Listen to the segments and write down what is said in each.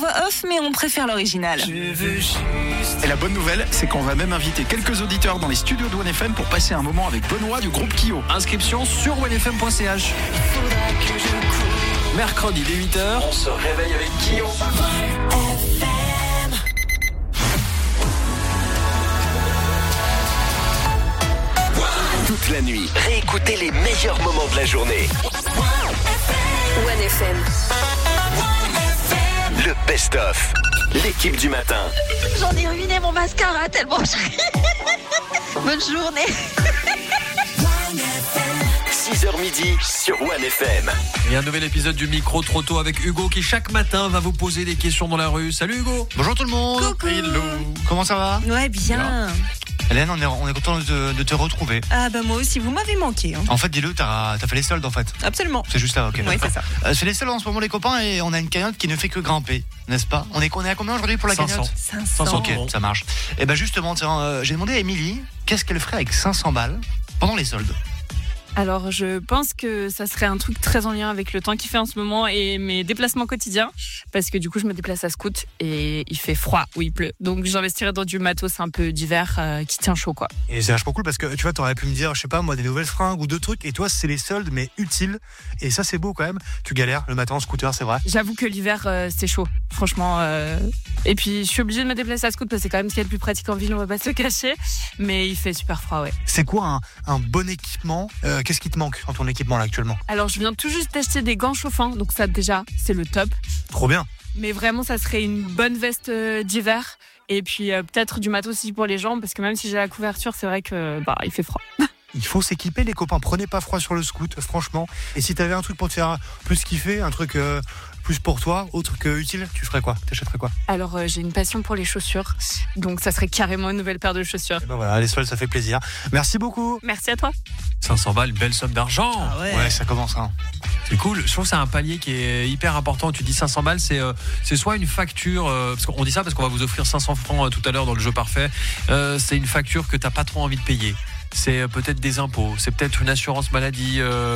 voix off, mais on préfère l'original. Et la bonne nouvelle, c'est qu'on va même inviter quelques auditeurs dans les studios de OneFM pour passer un moment avec Benoît du groupe Kyo. Inscription sur onefm.ch. Mercredi dès 8h, on se réveille avec Kyo. Toute la nuit, réécoutez les meilleurs moments de la journée. OneFM. Le best-of. L'équipe du matin. J'en ai ruiné mon mascara tellement je... Bonne journée. 6h midi sur OneFM. Et un nouvel épisode du Micro Trotto avec Hugo qui chaque matin va vous poser des questions dans la rue. Salut Hugo. Bonjour tout le monde. Coucou. Hello. Comment ça va? Ouais, bien. Hélène, on est content de te retrouver. Ah bah moi aussi, vous m'avez manqué. En fait, dis-le, t'as fait les soldes en fait. Absolument. C'est juste là, ok. Oui, c'est ça. C'est les soldes en ce moment les copains et on a une cagnotte qui ne fait que grimper, n'est-ce pas? On est à combien aujourd'hui pour la 500. cagnotte? 500. Ok, ça marche. Et ben justement, tiens, j'ai demandé à Émilie qu'est-ce qu'elle ferait avec 500 balles pendant les soldes. Alors, je pense que ça serait un truc très en lien avec le temps qu'il fait en ce moment et mes déplacements quotidiens. Parce que du coup, je me déplace à Scout et il fait froid ou il pleut. Donc, j'investirais dans du matos un peu d'hiver qui tient chaud, quoi. Et c'est vachement cool parce que tu vois, t'aurais pu me dire, je sais pas moi, des nouvelles fringues ou deux trucs. Et toi, c'est les soldes, mais utiles. Et ça, c'est beau quand même. Tu galères le matin en scooter, c'est vrai. J'avoue que l'hiver, c'est chaud, franchement. Et puis, je suis obligée de me déplacer à Scout parce que c'est quand même ce qui est le plus pratique en ville, on va pas se le cacher. Mais il fait super froid, ouais. C'est quoi un bon équipement? Qu'est-ce qui te manque dans ton équipement là actuellement? Alors, je viens tout juste d'acheter des gants chauffants. Donc ça, déjà, c'est le top. Trop bien. Mais vraiment, ça serait une bonne veste d'hiver. Et puis, peut-être du matos aussi pour les jambes. Parce que même si j'ai la couverture, c'est vrai que il fait froid. Il faut s'équiper les copains, prenez pas froid sur le scoot, franchement. Et si t'avais un truc pour te faire plus kiffer, un truc plus pour toi, autre que utile, tu ferais quoi? T'achèterais quoi? Alors, j'ai une passion pour les chaussures. Donc, ça serait carrément une nouvelle paire de chaussures. Et ben voilà, les soldes, ça fait plaisir. Merci beaucoup. Merci à toi. 500 balles, une belle somme d'argent. Ah Ouais, ça commence, hein. C'est cool. Je trouve que c'est un palier qui est hyper important. Tu dis 500 balles, c'est soit une facture, parce qu'on dit ça parce qu'on va vous offrir 500 francs tout à l'heure dans le jeu parfait. C'est une facture que t'as pas trop envie de payer. C'est peut-être des impôts, c'est peut-être une assurance maladie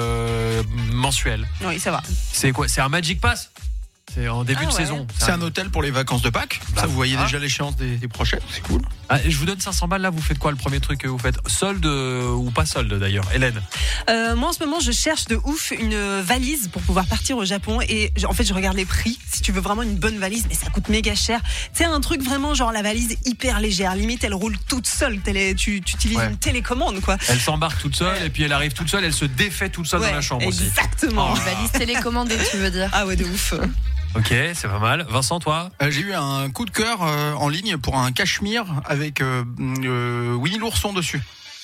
mensuelle. Oui, ça va. C'est quoi? C'est un Magic Pass? C'est en début de saison. C'est un hôtel pour les vacances de Pâques. Ça, vous voyez déjà l'échéance des prochaines. C'est cool. Ah, je vous donne 500 balles là, vous faites quoi le premier truc que vous faites? Solde ou pas solde d'ailleurs? Hélène? Moi en ce moment je cherche de ouf une valise pour pouvoir partir au Japon et en fait je regarde les prix. Si tu veux vraiment une bonne valise, mais ça coûte méga cher. Tu sais, un truc vraiment genre la valise hyper légère, limite elle roule toute seule. Tu utilises une télécommande quoi. Elle s'embarque toute seule et puis elle arrive toute seule, elle se défait toute seule dans la chambre aussi. Exactement. Une valise télécommandée, tu veux dire? Ah ouais, de ouf. Ok, c'est pas mal. Vincent, toi? J'ai eu un coup de cœur en ligne pour un cachemire avec Winnie l'ourson dessus.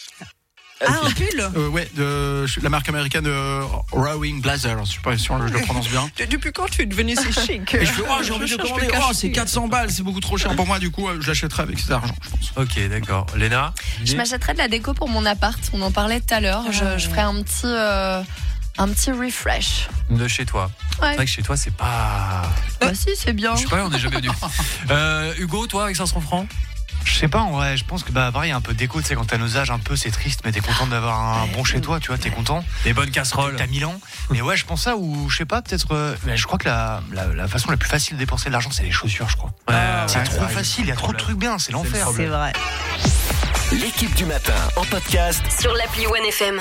Ah, un pull Ouais, de la marque américaine Rowing Blazer. Je sais pas si je le prononce bien. Depuis quand tu es devenu si chic? Et je fais, j'ai envie de commander. C'est 400 balles, c'est beaucoup trop cher pour moi. Du coup, je l'achèterai avec cet argent, je pense. Ok, d'accord. Léna? Je m'achèterais de la déco pour mon appart. On en parlait tout à l'heure. Je ferais un petit refresh. De chez toi. Ouais. C'est vrai que chez toi, c'est pas... Bah si, c'est bien. Je sais pas, on n'est jamais venu. Hugo, toi, avec 500 francs? Je sais pas, en vrai, je pense que pareil, un peu déco, tu sais, quand t'as nos âges un peu, c'est triste, mais t'es content d'avoir un bon chez toi, tu vois, t'es content. Des bonnes casseroles. T'as 1000 ans. Mais ouais, je pense ça, ou je sais pas, peut-être. Mais je crois que la façon la plus facile de dépenser de l'argent, c'est les chaussures, je crois. C'est trop facile, il y a trop de trucs bien, c'est l'enfer. C'est vrai. L'équipe du matin en podcast Sur l'appli OneFM.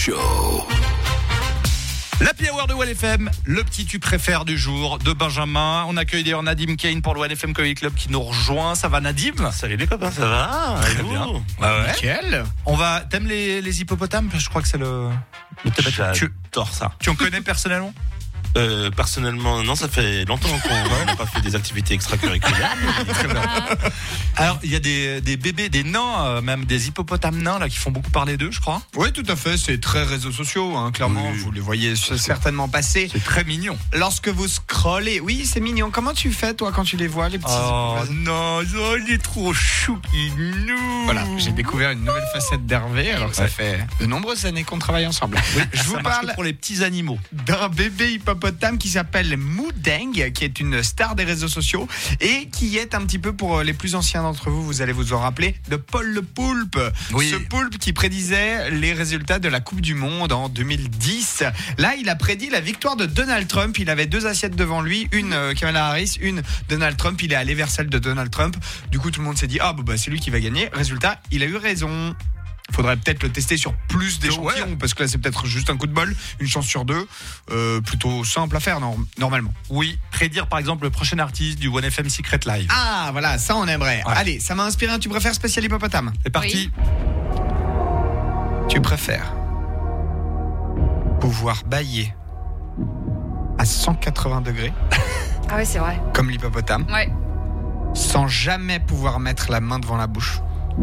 Show. L'Happy Hour de OneFM, le petit tu préfères du jour de Benjamin. On accueille d'ailleurs Nadim Kane pour le OneFM Comedy Club qui nous rejoint. Ça va Nadim? Salut les copains, ça va? Très bien. Ouais. Nickel. T'aimes les hippopotames? Je crois que c'est le thème. J'adore ça. Tu en connais personnellement? Personnellement, non, ça fait longtemps qu'on n'a pas fait des activités extracurriculaires. Alors, il y a des bébés, des nains, même des hippopotames nains là qui font beaucoup parler d'eux, je crois. Oui, tout à fait. C'est très réseaux sociaux, hein, clairement. Oui. Vous les voyez certainement passer. C'est très mignon. Lorsque vous scrollez, oui, c'est mignon. Comment tu fais, toi, quand tu les vois, les petits? Oh non, il est trop chouquinou. Voilà, j'ai découvert une nouvelle facette d'Hervé, alors que ça fait de nombreuses années qu'on travaille ensemble. Oui, je vous parle pour les petits animaux d'un bébé hippopotame qui s'appelle Moudeng, qui est une star des réseaux sociaux et qui est un petit peu, pour les plus anciens d'entre vous, vous allez vous en rappeler, de Paul le Poulpe. Oui. Ce poulpe qui prédisait les résultats de la Coupe du Monde en 2010. Là, il a prédit la victoire de Donald Trump. Il avait 2 assiettes devant lui, une Kamala Harris, une Donald Trump. Il est allé vers celle de Donald Trump. Du coup, tout le monde s'est dit, c'est lui qui va gagner. Résultat, il a eu raison. Faudrait peut-être le tester sur plus d'échantillons, parce que là c'est peut-être juste un coup de bol, une chance sur 2, plutôt simple à faire normalement. Oui, prédire par exemple le prochain artiste du OneFM Secret Live. Ah voilà, ça on aimerait. Ouais. Allez, ça m'a inspiré un tu préfères spécial hippopotame. C'est parti. Oui. Tu préfères pouvoir bâiller à 180 degrés Ah oui, c'est vrai. comme l'hippopotame, Ouais. sans jamais pouvoir mettre la main devant la bouche?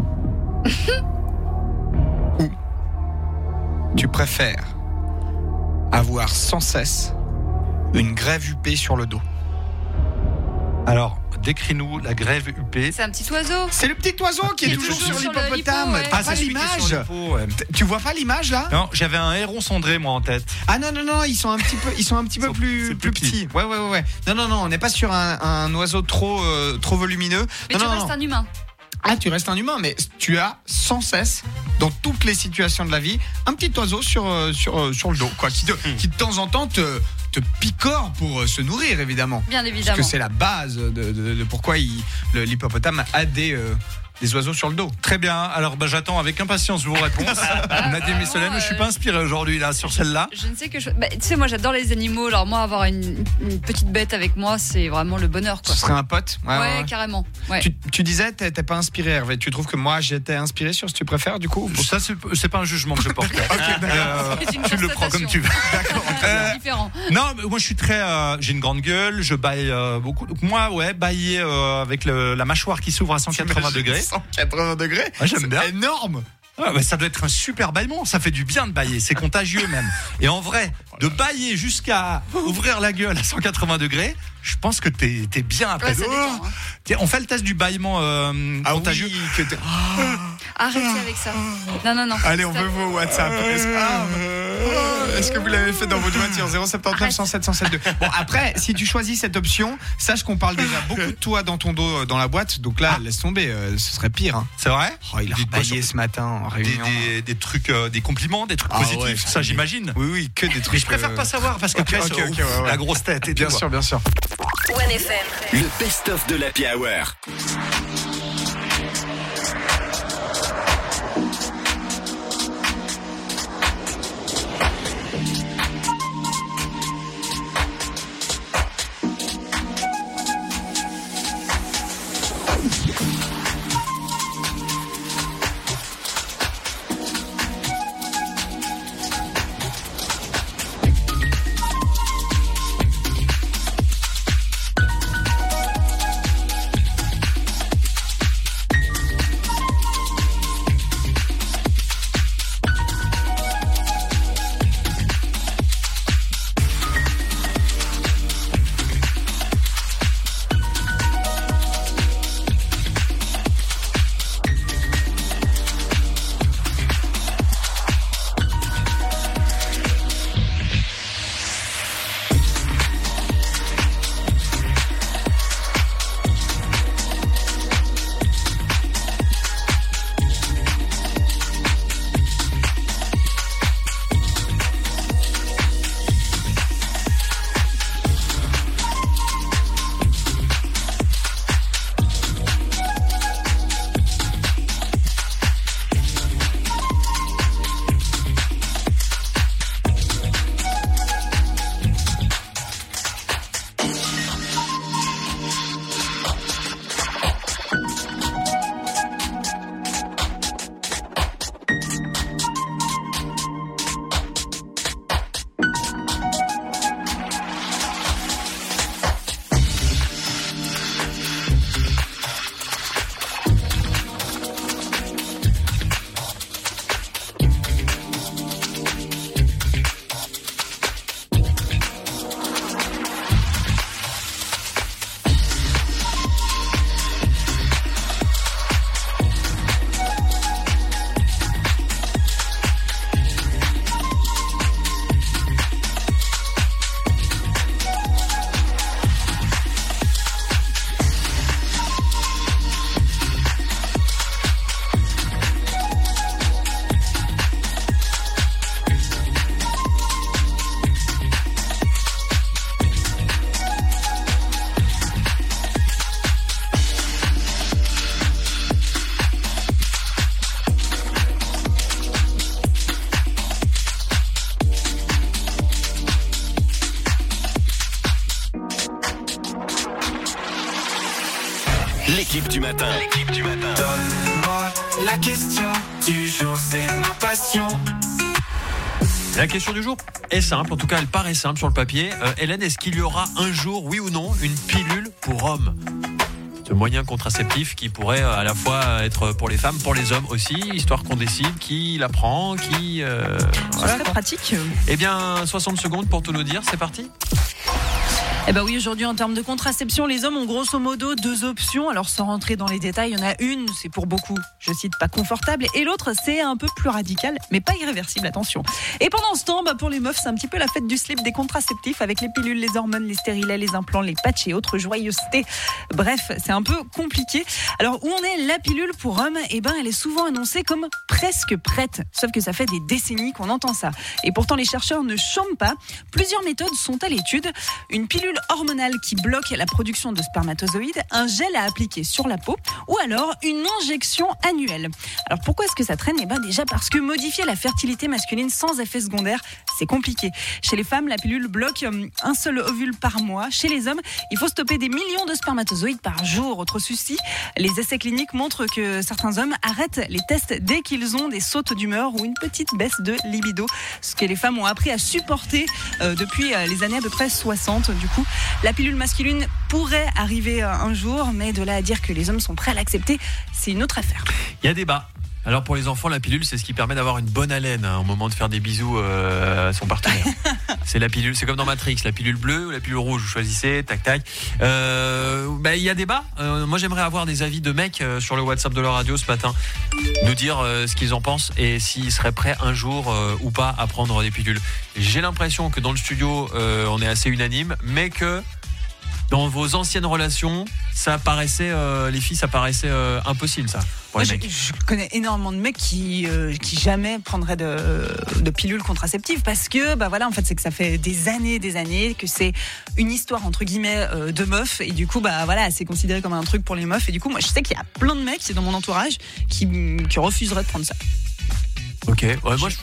Ou tu préfères avoir sans cesse une grève huppée sur le dos? Alors, décris-nous la grève huppée. C'est un petit oiseau. C'est le petit oiseau qui est toujours sur l'hippopotame. ouais. T'as pas celui qui est sur l'image? l'hippo, ouais. Tu vois pas l'image là? Non, j'avais un héron cendré moi en tête. Ah non, ils sont un petit peu plus petits. Ouais. Non, on n'est pas sur un oiseau trop volumineux. Mais tu restes un humain. Ah, tu restes un humain, mais tu as sans cesse, dans toutes les situations de la vie, un petit oiseau sur le dos, quoi, qui de temps en temps te picore pour se nourrir, évidemment. Bien évidemment. Parce que c'est la base de pourquoi l'hippopotame a des oiseaux sur le dos. Très bien, alors j'attends avec impatience vos réponses. Nadim et Solène, je suis pas inspiré aujourd'hui là sur celle-là. Je ne sais que tu sais, moi j'adore les animaux, alors moi avoir une petite bête avec moi, c'est vraiment le bonheur, quoi. Ce serait un pote? Ouais, carrément. Ouais. Tu disais, t'es pas inspiré, Hervé. Tu trouves que moi j'étais inspiré sur ce que tu préfères, du coup? Ça, c'est pas un jugement que je porte. C'est une tu le prends comme tu veux. D'accord. C'est différent. Non, mais moi je suis très. J'ai une grande gueule, je baille beaucoup. Donc moi, bailler avec la mâchoire qui s'ouvre à 180 degrés. 180 degrés? Ouais, j'aime bien. C'est énorme! Ouais, ça doit être un super bâillement, ça fait du bien de bailler, c'est contagieux même. Et en vrai, de bailler jusqu'à ouvrir la gueule à 180 degrés, je pense que t'es bien après. Ouais, ça détend, hein. Tiens, on fait le test du bâillement contagieux. Oui, Arrêtez avec ça. Non. Allez, on veut vos WhatsApp. Est-ce que vous l'avez fait dans votre voiture? 079 107 107 2. Bon, après, si tu choisis cette option, sache qu'on parle déjà beaucoup de toi dans ton dos, dans la boîte. Donc là, laisse tomber, ce serait pire. Hein. C'est vrai? Il a rebaillé ce matin en réunion. Des trucs, des compliments, des trucs positifs, ouais, ça j'imagine. Oui, que des trucs. Mais je préfère pas savoir parce qu'après, la grosse tête et bien tout. sûr. OneFM. Le best-of de l'Happy Hour. matin. Donne-moi la question du jour, c'est ma passion. La question du jour est simple, en tout cas elle paraît simple sur le papier. Hélène, est-ce qu'il y aura un jour, oui ou non, une pilule pour hommes ? Ce moyen contraceptif qui pourrait à la fois être pour les femmes, pour les hommes aussi, histoire qu'on décide qui la prend, qui... Ça serait pratique. Eh bien, 60 secondes pour tout nous dire, c'est parti. Eh ben oui, aujourd'hui, en termes de contraception, les hommes ont grosso modo 2 options. Alors, sans rentrer dans les détails, il y en a une, c'est pour beaucoup, je cite, pas confortable. Et l'autre, c'est un peu plus radical, mais pas irréversible, attention. Et pendant ce temps, pour les meufs, c'est un petit peu la fête du slip des contraceptifs avec les pilules, les hormones, les stérilets, les implants, les patchs et autres joyeusetés. Bref, c'est un peu compliqué. Alors, où en est la pilule pour hommes ? Eh ben, elle est souvent annoncée comme presque prête. Sauf que ça fait des décennies qu'on entend ça. Et pourtant, les chercheurs ne chôment pas. Plusieurs méthodes sont à l'étude. Une pilule hormonale qui bloque la production de spermatozoïdes, un gel à appliquer sur la peau ou alors une injection annuelle. Alors pourquoi est-ce que ça traîne ? Eh ben déjà parce que modifier la fertilité masculine sans effet secondaire, c'est compliqué. Chez les femmes, la pilule bloque un seul ovule par mois. Chez les hommes, il faut stopper des millions de spermatozoïdes par jour. Autre souci, les essais cliniques montrent que certains hommes arrêtent les tests dès qu'ils ont des sautes d'humeur ou une petite baisse de libido, ce que les femmes ont appris à supporter depuis les années à peu près 60. Du coup, la pilule masculine pourrait arriver un jour, mais de là à dire que les hommes sont prêts à l'accepter, c'est une autre affaire. Il y a débat. Alors pour les enfants, la pilule, c'est ce qui permet d'avoir une bonne haleine au moment de faire des bisous à son partenaire. C'est la pilule, c'est comme dans Matrix, la pilule bleue ou la pilule rouge, vous choisissez, tac tac. Il y a débat. Moi j'aimerais avoir des avis de mecs sur le WhatsApp de la radio ce matin, nous dire ce qu'ils en pensent et s'ils seraient prêts un jour ou pas à prendre des pilules. J'ai l'impression que dans le studio on est assez unanime, mais que dans vos anciennes relations, ça paraissait, les filles, ça paraissait impossible, ça. Moi, je connais énormément de mecs qui jamais prendraient de pilules contraceptives parce que, en fait, c'est que ça fait des années que c'est une histoire, entre guillemets, de meufs. Et du coup, c'est considéré comme un truc pour les meufs. Et du coup, moi, je sais qu'il y a plein de mecs dans mon entourage qui refuseraient de prendre ça. Ok. Ouais, moi,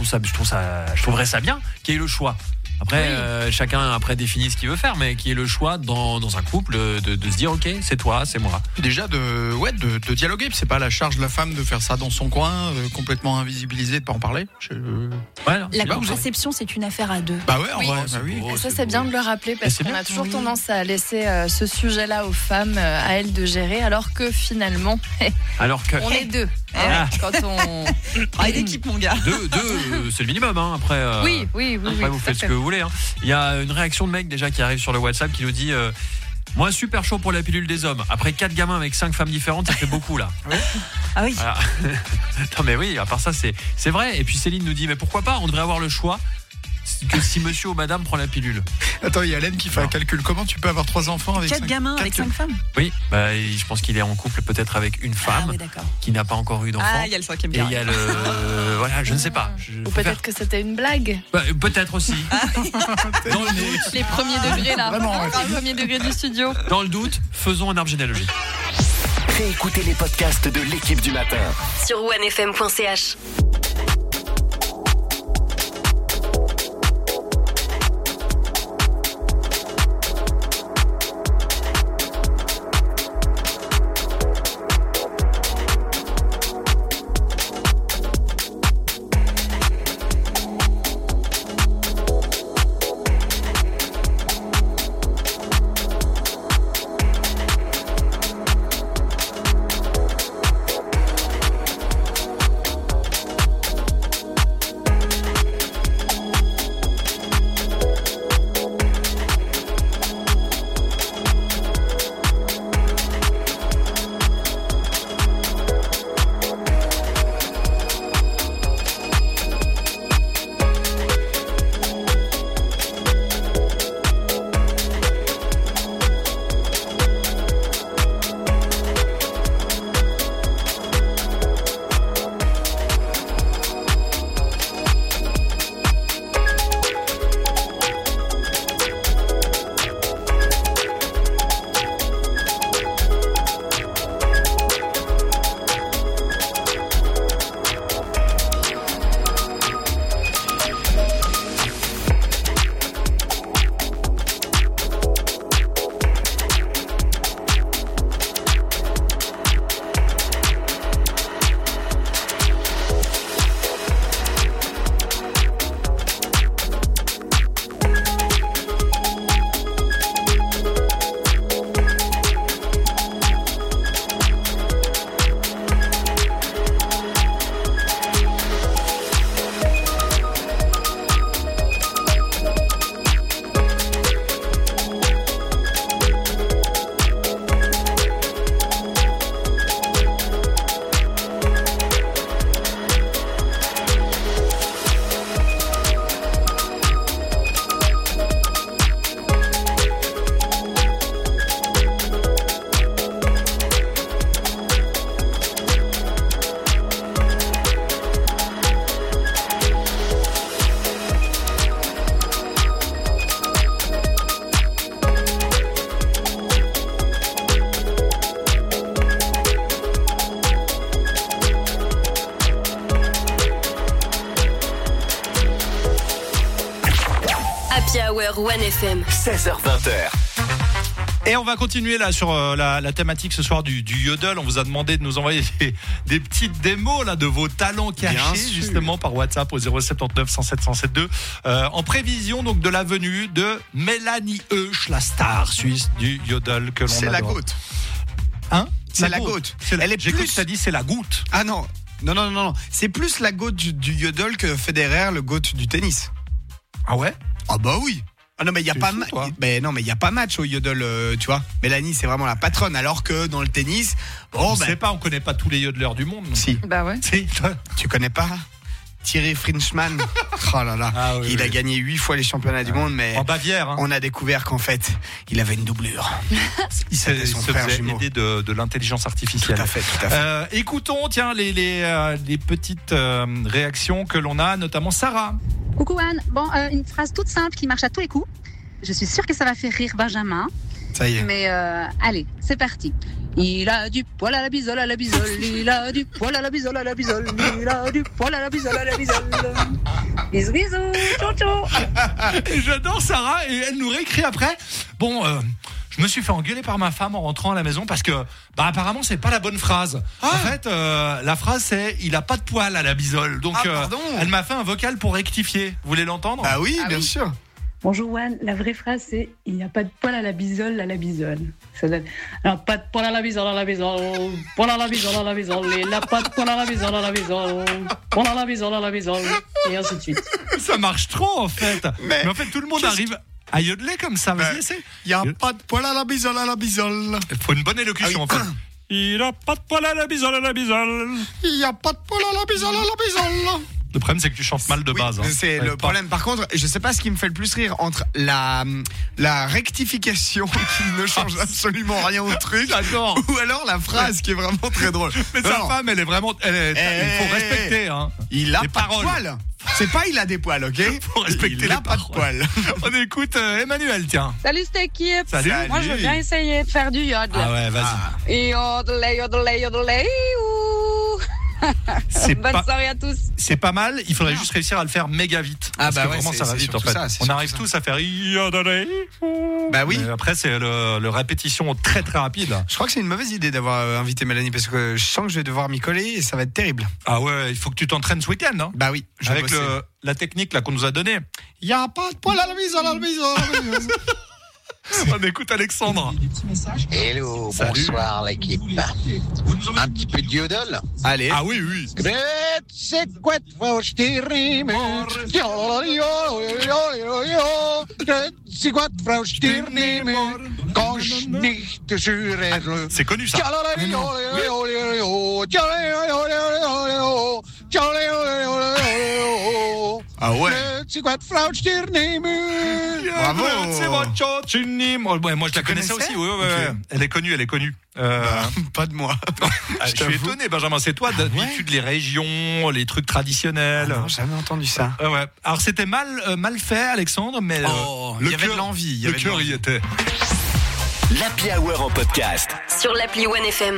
je trouverais ça bien qu'il y ait le choix. Après, chacun définit ce qu'il veut faire, mais qu'il y ait le choix dans un couple de se dire ok, c'est toi, c'est moi. Déjà de dialoguer, c'est pas la charge de la femme de faire ça dans son coin, complètement invisibilisé, de pas en parler. La contraception, c'est une affaire à 2. Bah ouais, en vrai, oui. Ça c'est bien de le rappeler parce qu'on a toujours tendance à laisser ce sujet-là aux femmes, à elles de gérer, alors que finalement, on est 2. Quand on travaille d'équipe, mon gars. 2, c'est le minimum. Après, oui. Après, vous faites ce que vous voulez. Il y a une réaction de mec déjà qui arrive sur le WhatsApp qui nous dit moi super chaud pour la pilule des hommes. Après 4 gamins avec 5 femmes différentes, ça fait beaucoup là. Ah oui. Voilà. Non mais oui, à part ça c'est vrai. Et puis Céline nous dit mais pourquoi pas, on devrait avoir le choix que si monsieur ou madame prend la pilule. Attends, il y a Hélène qui fait un calcul. Comment tu peux avoir 3 enfants avec 4 gamins avec 5 femmes? Oui, je pense qu'il est en couple peut-être avec une femme qui n'a pas encore eu d'enfant. Ah, il y a le 5e Et il y a le voilà, je ne sais pas. Ou peut-être que c'était une blague. Peut-être aussi. Dans les premiers degrés là. Vraiment, les premiers degrés du studio. Dans le doute, faisons un arbre généalogique. Réécoutez les podcasts de l'équipe du matin sur onefm.ch. l'Happy Hour One FM. 16h20h. Et on va continuer là sur la thématique ce soir du yodel. On vous a demandé de nous envoyer des petites démos là de vos talents cachés justement par WhatsApp au 079 107 107 en prévision donc de la venue de Mélanie Huch, la star suisse du yodel que l'on adore. C'est la goutte. Hein? C'est la goutte. J'ai cru que t'as dit c'est la goutte. Ah non. Non. C'est plus la goutte du yodel que Federer, le goutte du tennis. Ah ouais? Ah bah oui. Ah non mais il y a pas il y a pas match au yodel, tu vois. Mélanie c'est vraiment la patronne alors que dans le tennis, on sait pas, on connaît pas tous les yodeleurs du monde. Si. Bah ouais. Si, tu connais pas Thierry Frenchman? Oh là là, il a gagné 8 fois les championnats du monde, mais en Bavière, hein. On a découvert qu'en fait, il avait une doublure. Il se faisait aider de l'intelligence artificielle. Tout à fait. Écoutons, tiens, les petites réactions que l'on a, notamment Sarah. Coucou Anne. Bon, une phrase toute simple qui marche à tous les coups. Je suis sûre que ça va faire rire Benjamin. Ça y est. Mais allez, c'est parti. Il a du poil à la bisole, à la bisole. Il a du poil à la bisole, à la bisole. Il a du poil à la bisole, à la bisole. Bisous, bisous. Ciao, ciao. J'adore Sarah et elle nous réécrit après. Bon, je me suis fait engueuler par ma femme en rentrant à la maison parce que, apparemment, c'est pas la bonne phrase. En fait, la phrase c'est il a pas de poil à la bisole. Donc, elle m'a fait un vocal pour rectifier. Vous voulez l'entendre? Ah oui, bien sûr. Bonjour Juan, la vraie phrase c'est il n'y a pas de poil à la bisole, à la bisole. Ça donne alors, pas de poil à la bisole, à la bisole, poil à la bisole, à la bisole, il n'a pas de poil à la bisole, à la bisole, poil à la bisole, à la bisole, et ainsi de suite. Ça marche trop en fait. Mais en fait, tout le monde arrive à yodeler comme ça. Vas-y, essaie. Il n'y a pas de poil à la bisole, à la bisole. Il faut une bonne élocution en fait. Il n'a pas de poil à la bisole, à la bisole. Il n'y a pas de poil à la bisole, à la bisole. Le problème, c'est que tu chantes mal de base. C'est le problème. Par contre, je sais pas ce qui me fait le plus rire entre la rectification qui ne change absolument rien au truc, d'accord, ou alors la phrase qui est vraiment très drôle. Mais sa femme, elle est vraiment, il faut respecter. Hein, il a pas de poils. C'est pas il a des poils, ok? Faut respecter il a pas de poils. On écoute Emmanuel, tiens. Salut cette équipe. Salut. Moi, je veux bien essayer de faire du yodel. Ah ouais, vas-y. Yodelay, yodelay, yodelay, Bonne soirée à tous. C'est pas mal, il faudrait juste réussir à le faire méga vite. Ah bah ouais, vraiment ça va vite en fait. On arrive tous à faire bah oui. Mais après c'est le répétition très très rapide. Je crois que c'est une mauvaise idée d'avoir invité Mélanie parce que je sens que je vais devoir m'y coller et ça va être terrible. Ah ouais, il faut que tu t'entraînes ce week-end hein. Bah oui, avec la technique là qu'on nous a donnée. Il y a pas de poil à la bisole, à la bisole. On écoute Alexandre. Hello, bonsoir l'équipe. Un petit peu de yodel. Allez. Ah oui. C'est connu ça. Ah ouais. Bravo. Ouais, moi je la connaissais aussi. Ouais. Elle est connue. Pas de moi. Je suis étonné, Benjamin. C'est toi d'habitude les régions, les trucs traditionnels. Ah non, jamais entendu ça. Ouais. Alors c'était mal fait, Alexandre, mais il y avait de l'envie. Le cœur y était. L'Happy Hour en podcast sur l'appli One FM.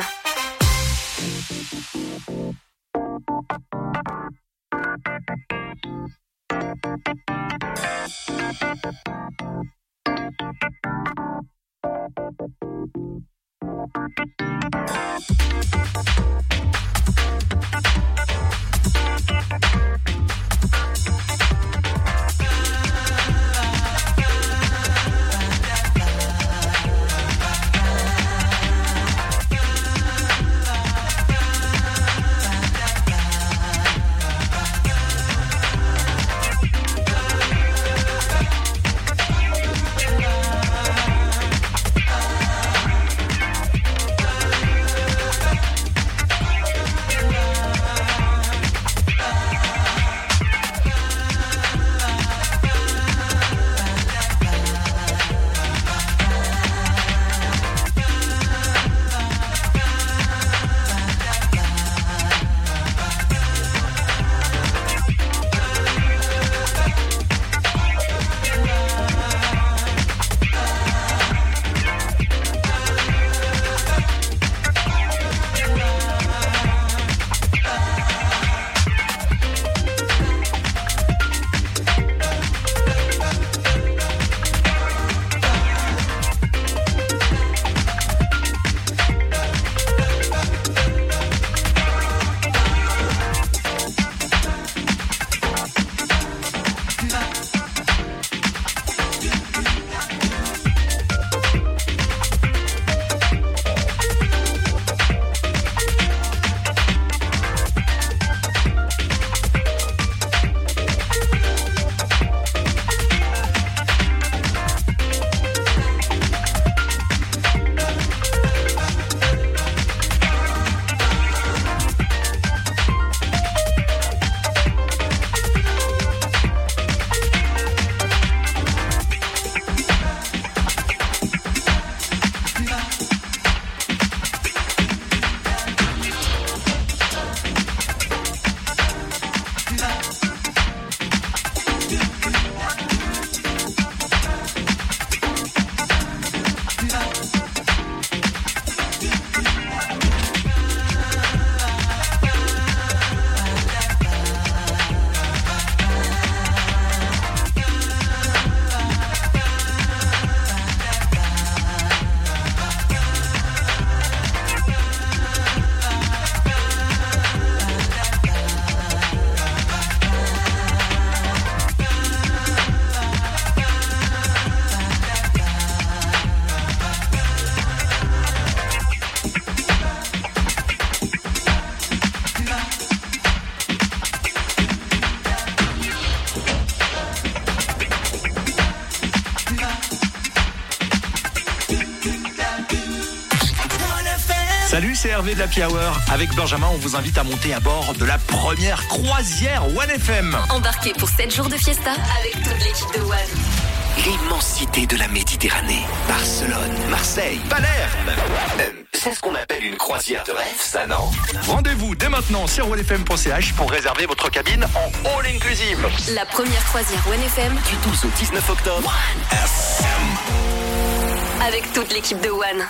c'est Hervé de l'Happy Hour. Avec Benjamin, on vous invite à monter à bord de la première croisière One FM. Embarquez pour 7 jours de fiesta avec toute l'équipe de One. L'immensité de la Méditerranée. Barcelone, Marseille, Palerme. C'est ce qu'on appelle une croisière de rêve, ça, non? Rendez-vous dès maintenant sur onefm.ch pour réserver votre cabine en all inclusive. La première croisière One FM Du 12 au 19 octobre. One FM. avec toute l'équipe de One.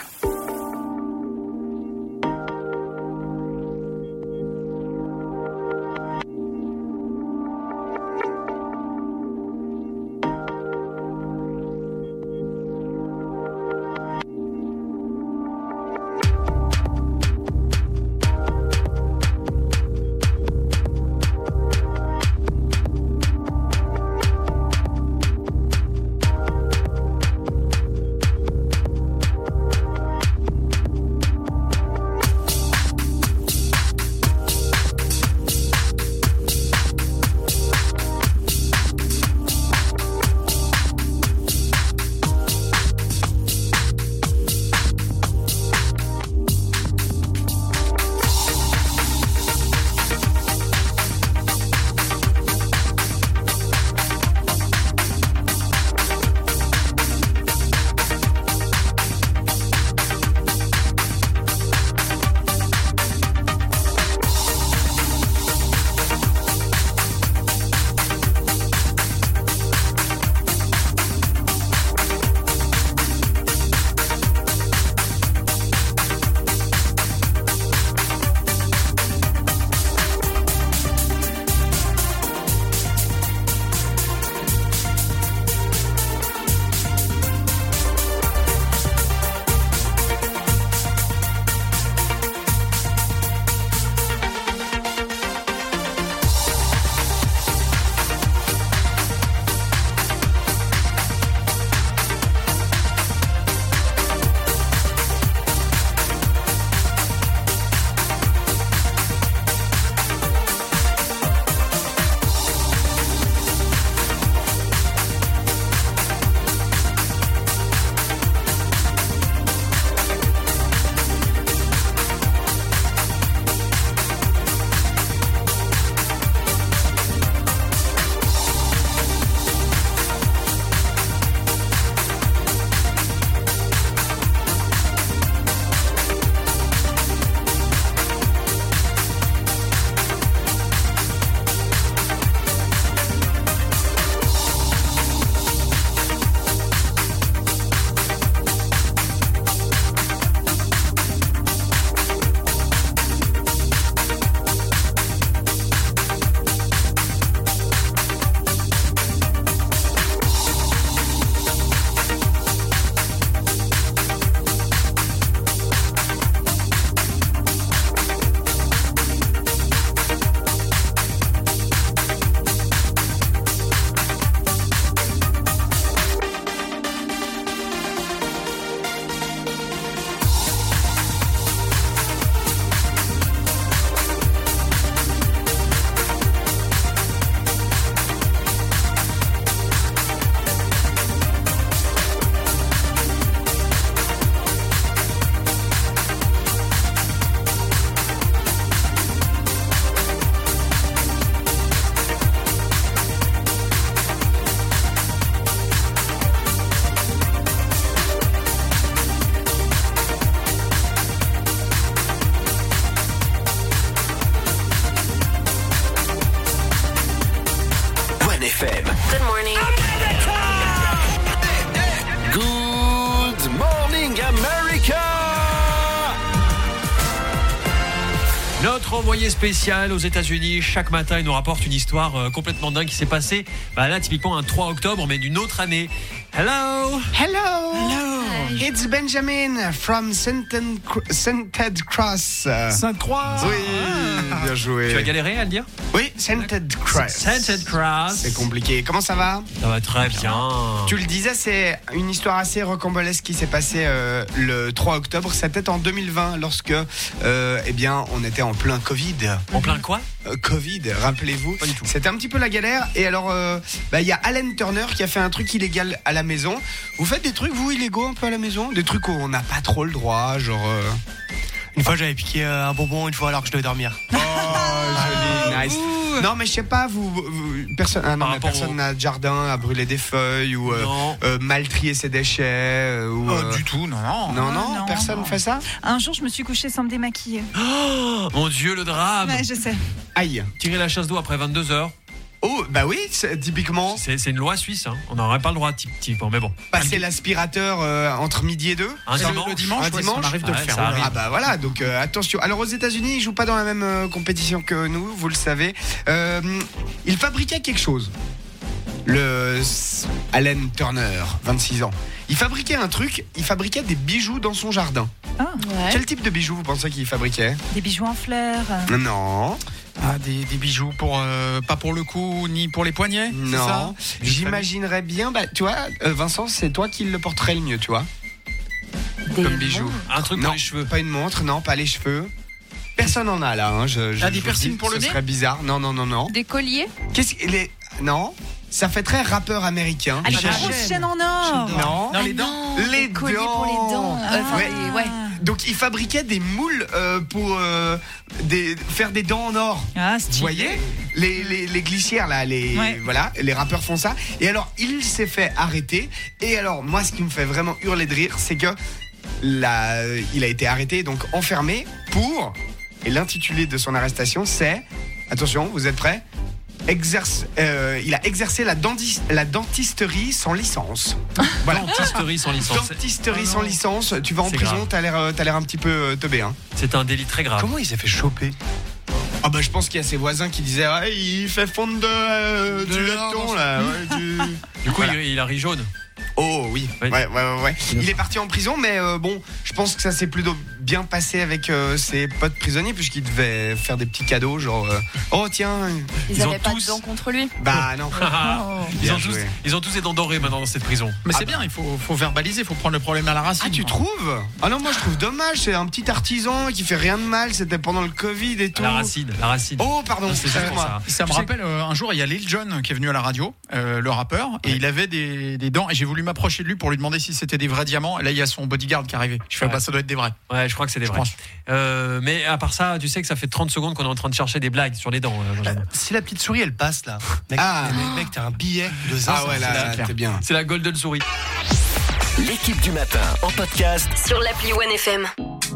FM. Good morning. Good morning, America. Notre envoyé spécial aux États-Unis, chaque matin, il nous rapporte une histoire complètement dingue qui s'est passée. Là, typiquement, un 3 octobre, mais d'une autre année. Hello. Hello. Hello. It's Benjamin from Sainted Cross. Sainte-Croix. Oui, bien joué. Tu as galéré à le dire? Oui, Sainted Cross. Sainted Cross. C'est compliqué. Comment ça va? Ça va très bien. Tu le disais, c'est une histoire assez rocambolesque qui s'est passée le 3 octobre. C'était en 2020 lorsque, eh bien, on était en plein Covid. En plein quoi? Covid, rappelez-vous. C'était un petit peu la galère. Et alors, il y a Alan Turner qui a fait un truc illégal à la maison. Vous faites des trucs, vous, illégaux un peu à la maison? Des trucs où on n'a pas trop le droit, genre... Une fois, j'avais piqué un bonbon une fois alors que je devais dormir. Oh, joli, nice. Non, mais je sais pas, personne n'a de jardin à brûler des feuilles ou mal trier ses déchets ou du tout, non. Non, personne fait ça. Un jour, je me suis couchée sans me démaquiller. Oh, mon Dieu, le drame. Ouais, je sais. Aïe. Tirer la chasse d'eau après 22h. Oh, bah oui, typiquement. C'est une loi suisse, hein. On n'aurait pas le droit, typiquement, mais bon. Passer l'aspirateur entre midi et 2. Le dimanche, ça m'arrive de le faire. Ah bah voilà, donc attention. Alors aux États-Unis, ils jouent pas dans la même compétition que nous, vous le savez. Ils fabriquaient quelque chose. Le Alan Turner, 26 ans. Il fabriquait un truc, il fabriquait des bijoux dans son jardin. Ah, ouais. Quel type de bijoux vous pensez qu'il fabriquait? Des bijoux en fleurs. Non. Ah, des bijoux pour pas pour le cou ni pour les poignets. Non. J'imaginerais bien. Bah, tu vois, Vincent, c'est toi qui le porterais le mieux, tu vois. Comme bijoux. Un truc pour les cheveux. Pas une montre, non, pas les cheveux. Personne en a là. Hein. Des piercings pour le nez. Ce serait bizarre. Non. Des colliers. Non. Ça fait très rappeur américain. Ah, les grosses chaînes en or. Non, les dents. Les colliers dents. pour les dents. Ouais. Donc il fabriquait des moules pour faire des dents en or. Ah, vous voyez les glissières là, voilà, les rappeurs font ça. Et alors il s'est fait arrêter. Et alors moi, ce qui me fait vraiment hurler de rire, c'est que il a été arrêté, donc enfermé pour. Et l'intitulé de son arrestation, c'est, attention, vous êtes prêts? Il a exercé la dentisterie sans licence. Voilà. Dentisterie sans licence. Dentisterie sans licence. Tu vas en prison, t'as l'air un petit peu teubé. Hein. C'est un délit très grave. Comment il s'est fait choper? Ah bah je pense qu'il y a ses voisins qui disaient il fait fondre du laiton là. Du coup il a ri jaune. Oh oui, ouais. Il est parti en prison, mais bon, je pense que ça s'est plutôt bien passé avec ses potes prisonniers, puisqu'il devait faire des petits cadeaux, genre oh tiens. Ils avaient pas de dents contre lui. Bah non. Ils ont tous des dents dorées maintenant dans cette prison. Mais c'est bien, il faut verbaliser, il faut prendre le problème à la racine. Ah, tu trouves? Ah non, moi je trouve dommage, c'est un petit artisan qui fait rien de mal, c'était pendant le Covid et tout. La racine. Oh pardon, c'est juste pour ça. Ça me rappelle un jour, il y a Lil Jon qui est venu à la radio, le rappeur, et il avait des dents, et j'ai voulu m'approcher de lui pour lui demander si c'était des vrais diamants. Et là, il y a son bodyguard qui est arrivé. Je fais ça doit être des vrais. Ouais, je crois que c'est des vrais. Mais à part ça, tu sais que ça fait 30 secondes qu'on est en train de chercher des blagues sur les dents. Si la petite souris elle passe là, mec, t'as un billet de ça. Ah ouais, là, t'es bien. C'est la golden souris. L'équipe du matin en podcast sur l'appli OneFM.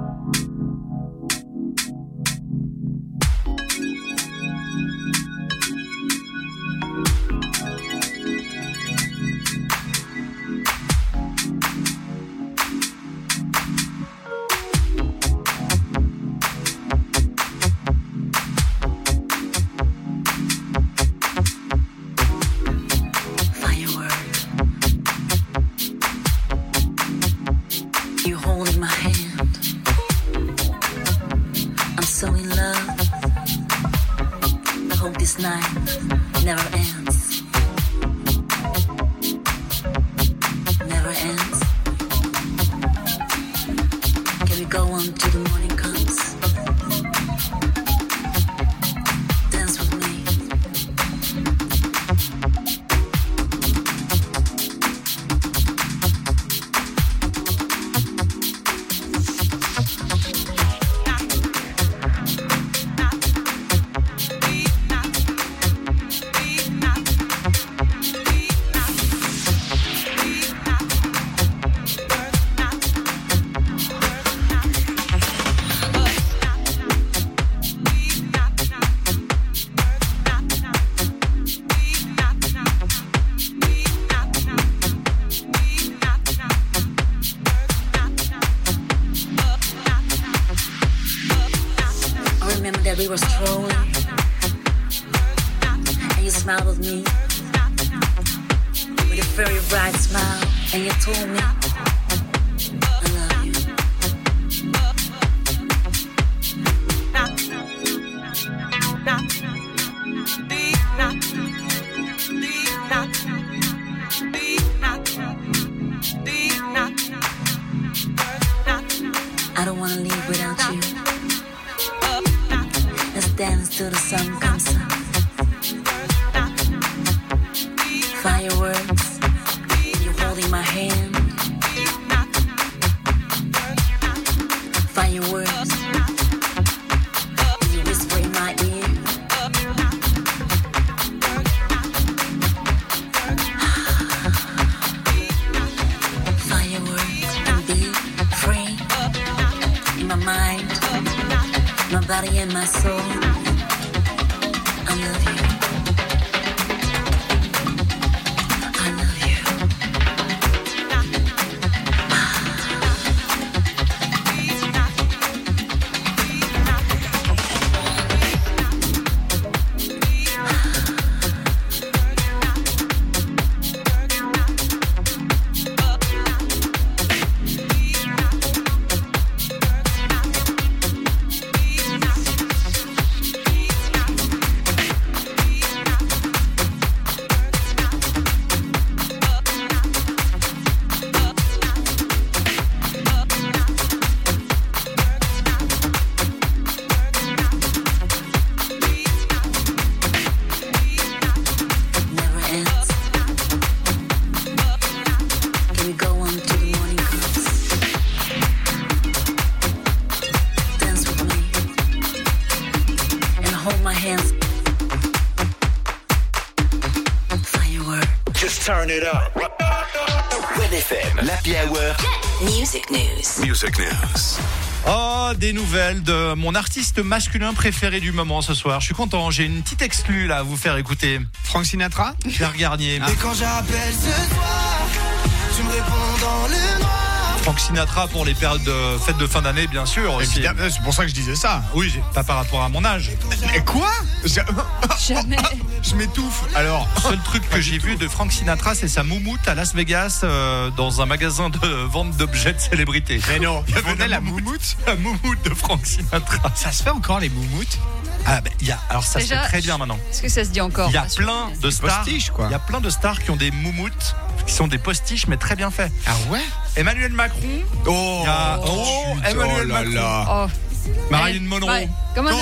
we were strolling, and you smiled at me with a very bright smile, and you told me I love you. I don't wanna leave without you. Let's dance till the sun comes up. Fireworks, you're holding my hand. Fireworks. soul. I love you. I love you. Music News. Oh, des nouvelles de mon artiste masculin préféré du moment ce soir. Je suis content, j'ai une petite exclue là à vous faire écouter. Frank Sinatra, Pierre Garnier. Et quand j'appelle ce soir, tu me réponds dans le noir. Frank Sinatra pour les périodes de fêtes de fin d'année, bien sûr. Aussi. C'est pour ça que je disais ça. Oui, pas par rapport à mon âge. Et quoi? Jamais. Je m'étouffe. Alors, le seul truc que j'ai vu de Frank Sinatra, c'est sa moumoute à Las Vegas dans un magasin de vente d'objets de célébrité. Mais non, il y avait la moumoute. La moumoute de Frank Sinatra. Ça se fait encore les moumoutes? Ah ben, alors ça se fait très bien maintenant. Est-ce que ça se dit encore? Il y a plein de stars. Quoi. Il y a plein de stars qui ont des moumoutes, qui sont des postiches, mais très bien faits. Ah ouais? Emmanuel Macron. Oh, Emmanuel Macron. Marilyn Monroe. Ouais. Comment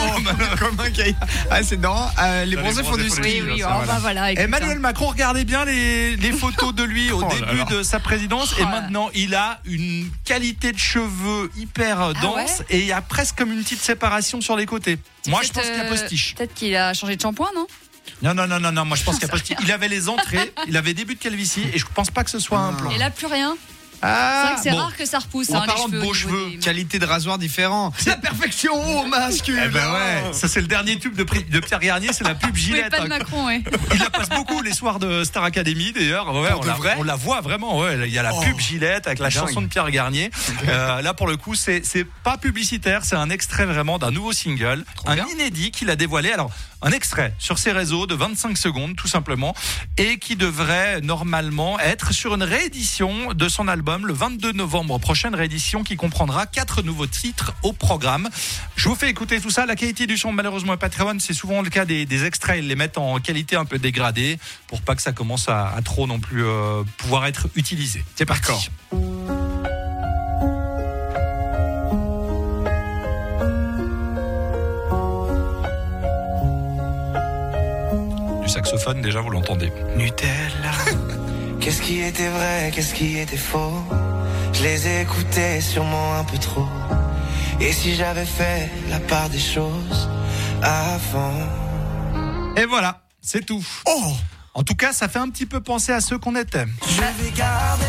c'est dans les bronzés font du ski. Oui, voilà. Emmanuel Macron, regardez bien les photos de lui au début de sa présidence. Et maintenant, il a une qualité de cheveux hyper dense. Et il y a presque comme une petite séparation sur les côtés. Moi, je pense qu'il y a postiche. Peut-être qu'il a changé de shampoing, non? Non. Moi, je pense qu'il y a postiche. Il avait les entrées, il avait début de calvitie. Et je pense pas que ce soit un plan. Et là, plus rien. C'est vrai que c'est rare que ça repousse. En parlant de beaux cheveux, qualité de rasoir différent. C'est la perfection au masculin. Eh ben ouais. Ça c'est le dernier tube de Pierre Garnier, c'est la pub Gillette. Oui, pas de Macron, ouais. Il la passe beaucoup les soirs de Star Academy d'ailleurs. Ouais, on la voit vraiment. Ouais, il y a la pub Gillette avec la chanson de Pierre Garnier. Là pour le coup, c'est pas publicitaire, c'est un extrait vraiment d'un nouveau single, inédit qu'il a dévoilé. Alors un extrait sur ses réseaux de 25 secondes tout simplement et qui devrait normalement être sur une réédition de son album le 22 novembre, prochaine réédition qui comprendra 4 nouveaux titres au programme. Je vous fais écouter tout ça. La qualité du son malheureusement est pas très bonne, c'est souvent le cas des extraits, ils les mettent en qualité un peu dégradée pour pas que ça commence à trop non plus pouvoir être utilisé. C'est parti. Du saxophone déjà vous l'entendez. Nutella. Qu'est-ce qui était vrai, qu'est-ce qui était faux? Je les ai écoutés sûrement un peu trop. Et si j'avais fait la part des choses avant? Et voilà, c'est tout. Oh, en tout cas, ça fait un petit peu penser à ceux qu'on était. Je vais garder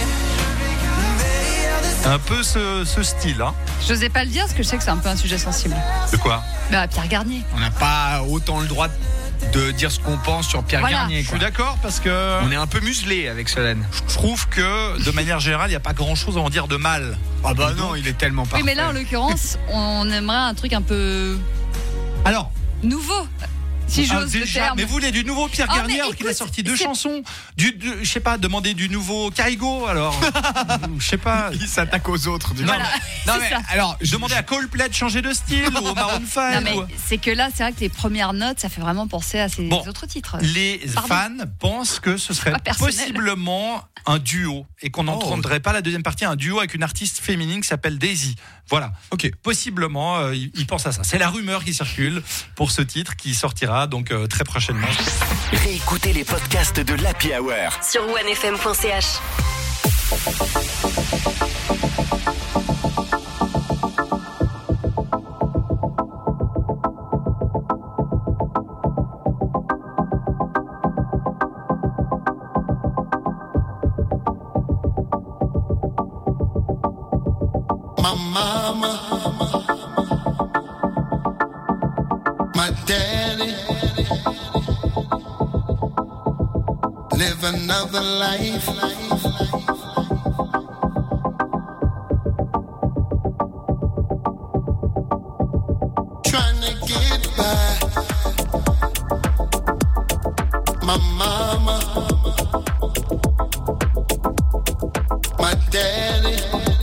un peu ce style, hein. J'osais pas le dire parce que je sais que c'est un peu un sujet sensible. De quoi? Pierre Garnier. On n'a pas autant le droit de dire ce qu'on pense sur Pierre Garnier. Je suis d'accord parce que on est un peu muselé avec Solène. Je trouve que de manière générale, il n'y a pas grand-chose à en dire de mal. Ah bah non, il est tellement parfait. Oui, mais là en l'occurrence, on aimerait un truc un peu nouveau. Si j'ose le terme. Mais vous voulez du nouveau Pierre Garnier alors qu'il a sorti 2 chansons, je sais pas, demandez du nouveau Kaigo alors. Je sais pas. Il s'attaque aux autres. Voilà, non mais alors, demandez à Coldplay de changer de style ou au Maroon 5. Non mais c'est que là, c'est vrai que les premières notes, ça fait vraiment penser à ces autres titres. Les fans pensent que ce serait possiblement un duo et qu'on n'entendrait pas la deuxième partie, un duo avec une artiste féminine qui s'appelle Daisy. Voilà. Ok. Possiblement, ils pensent à ça. C'est la rumeur qui circule pour ce titre qui sortira donc très prochainement. Réécoutez les podcasts de l'Happy Hour sur onefm.ch. My daddy live another life. Trying to get by. My mama, my daddy.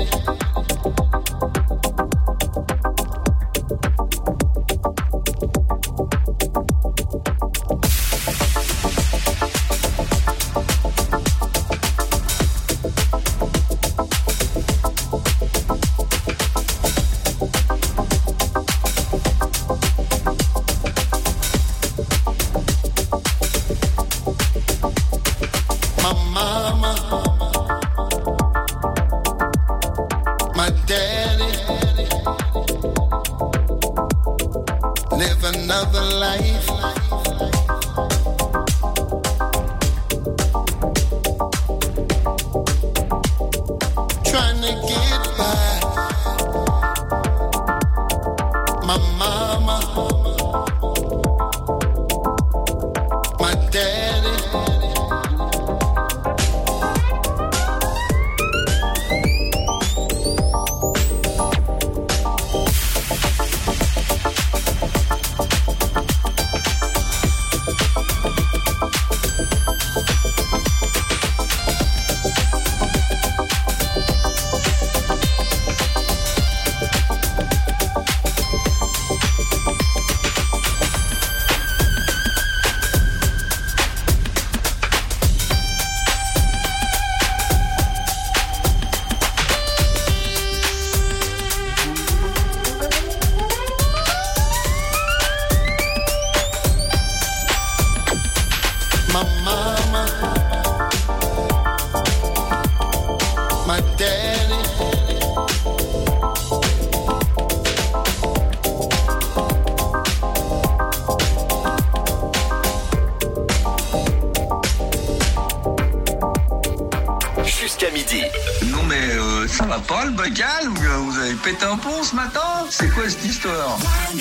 Ça va pas le bocal? Vous avez pété un pont ce matin? C'est quoi cette histoire?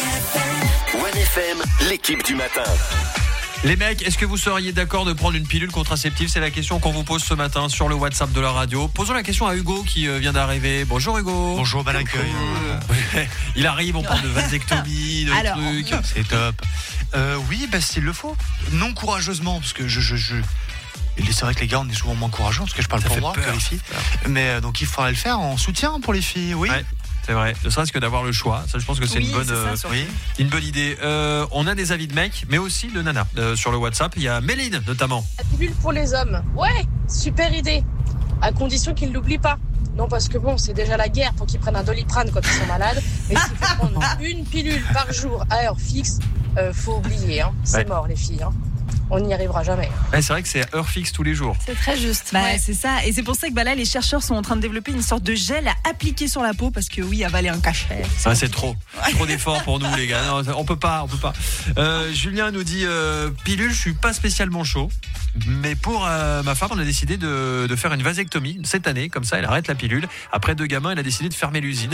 1FM, l'équipe du matin. Les mecs, est-ce que vous seriez d'accord de prendre une pilule contraceptive? C'est la question qu'on vous pose ce matin sur le WhatsApp de la radio. Posons la question à Hugo qui vient d'arriver. Bonjour Hugo. Bonjour, bel accueil. Il arrive, on parle de vasectomie, de trucs. C'est top. Oui, s'il le faut. Non courageusement, parce que c'est vrai que les gars, on est souvent moins courageux, parce que je parle pour moi que les filles. Mais donc il faudrait le faire en soutien pour les filles, oui. Ouais. C'est vrai, ne serait-ce que d'avoir le choix. Ça, je pense que c'est une bonne idée. On a des avis de mecs, mais aussi de nanas sur le WhatsApp. Il y a Méline notamment. La pilule pour les hommes. Ouais, super idée. À condition qu'ils ne l'oublient pas. Non, parce que bon, c'est déjà la guerre pour qu'ils prennent un Doliprane quand ils sont malades. Mais s'il faut prendre une pilule par jour à heure fixe, faut oublier. Hein. C'est mort les filles. Hein. On n'y arrivera jamais. Ouais, c'est vrai que c'est heure fixe tous les jours. C'est très juste. C'est ça. Et c'est pour ça que là, les chercheurs sont en train de développer une sorte de gel à appliquer sur la peau parce que oui, avaler un cachet. C'est trop d'efforts pour nous les gars. Non, on peut pas. Julien nous dit pilule, je suis pas spécialement chaud. Mais pour ma femme, on a décidé de faire une vasectomie cette année. Comme ça, elle arrête la pilule. Après 2 gamins, elle a décidé de fermer l'usine.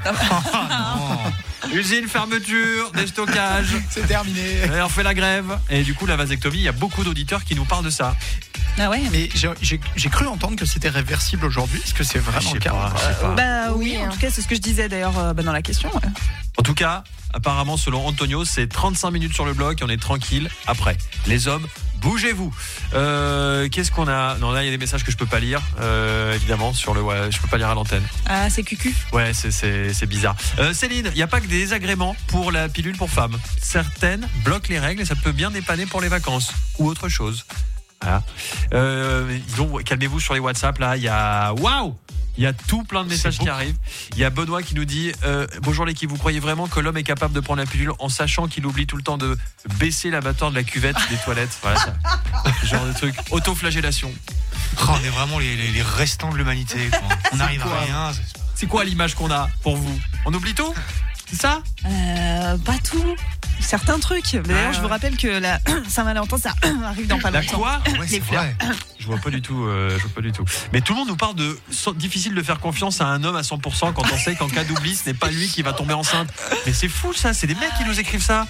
Usine, fermeture, déstockage. C'est terminé. Et on fait la grève. Et du coup, la vasectomie, il y a beaucoup d'auditeurs qui nous parlent de ça. Ah ouais. Mais j'ai cru entendre que c'était réversible aujourd'hui. Est-ce que c'est vraiment le cas? Oui, en tout cas, c'est ce que je disais d'ailleurs dans la question. Ouais. En tout cas, apparemment, selon Antonio, c'est 35 minutes sur le bloc et on est tranquille après. Les hommes, bougez-vous. Qu'est-ce qu'on a? Non, là, il y a des messages que je peux pas lire, évidemment, je peux pas lire à l'antenne. Ah, c'est cucu. Ouais, c'est bizarre. Céline, il n'y a pas que des désagréments pour la pilule pour femmes. Certaines bloquent les règles et ça peut bien dépanner pour les vacances ou autre chose. Voilà. Calmez-vous sur les WhatsApp, là, il y a... Waouh! Il y a tout plein de messages qui arrivent. Il y a Benoît qui nous dit bonjour l'équipe, vous croyez vraiment que l'homme est capable de prendre la pilule en sachant qu'il oublie tout le temps de baisser l'abattoir de la cuvette des toilettes? Voilà ça. Ce genre de truc. Autoflagellation. On est vraiment les restants de l'humanité, quoi. On n'arrive à rien. C'est quoi l'image qu'on a pour vous? On oublie tout? C'est ça? Pas tout. Certains trucs. D'ailleurs, je vous rappelle que la Saint-Valentin, ça arrive dans pas longtemps. Quoi? Les fleurs. Je vois pas du tout. Mais tout le monde nous parle de difficile de faire confiance à un homme à 100% quand on sait qu'en cas d'oubli, ce n'est pas lui qui va tomber enceinte. Mais c'est fou ça. C'est des mecs qui nous écrivent ça.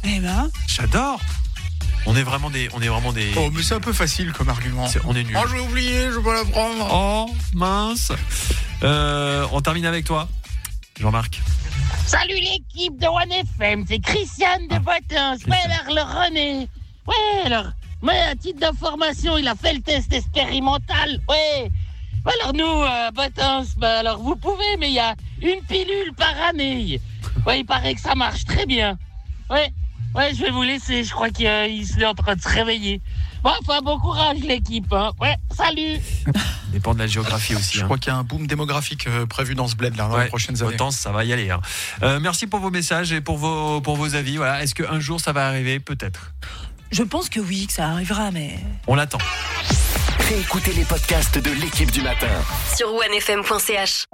Eh ben. J'adore. On est vraiment des. Oh, mais c'est un peu facile comme argument. On est nuls. Oh, j'ai oublié, je vais pas la prendre. Oh, mince. On termine avec toi, Jean-Marc. Salut l'équipe de 1FM, c'est Christiane de Botens. Ouais, alors le René. Ouais, alors, mais à titre d'information, il a fait le test expérimental. Ouais. Alors nous, Botens, alors vous pouvez, mais il y a une pilule par année. Ouais, il paraît que ça marche très bien. Ouais, je vais vous laisser, je crois qu'il est en train de se réveiller. Bon, enfin, bon courage l'équipe. Hein. Ouais, salut. Dépend de la géographie aussi. Je crois qu'il y a un boom démographique prévu dans ce bled là dans les prochaines années. Autant, ça va y aller. Hein. Merci pour vos messages et pour vos avis. Voilà. Est-ce qu'un jour ça va arriver? Peut-être. Je pense que oui, que ça arrivera, mais... On l'attend. Réécoutez les podcasts de l'équipe du matin sur onefm.ch.